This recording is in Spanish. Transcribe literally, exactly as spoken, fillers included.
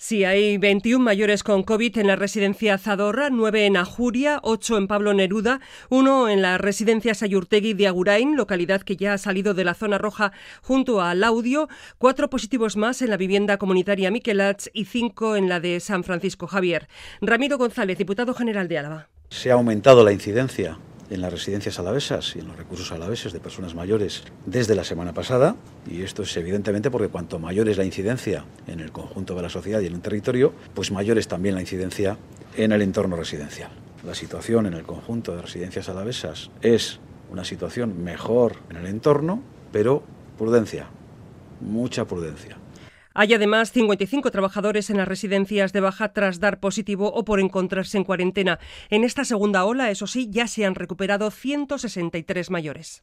Sí, hay veintiún mayores con COVID en la residencia Zadorra, nueve en Ajuria, ocho en Pablo Neruda, uno en la residencia Sayurtegui de Agurain, localidad que ya ha salido de la zona roja junto a Laudio, cuatro positivos más en la vivienda comunitaria Miquelats y cinco en la de San Francisco Javier. Ramiro González, diputado general de Álava. Se ha aumentado la incidencia en las residencias alavesas y en los recursos alaveses de personas mayores desde la semana pasada, y esto es evidentemente porque cuanto mayor es la incidencia en el conjunto de la sociedad y en un territorio, pues mayor es también la incidencia en el entorno residencial. La situación en el conjunto de residencias alavesas es una situación mejor en el entorno, pero prudencia, mucha prudencia. Hay además cincuenta y cinco trabajadores en las residencias de baja tras dar positivo o por encontrarse en cuarentena. En esta segunda ola, eso sí, ya se han recuperado ciento sesenta y tres mayores.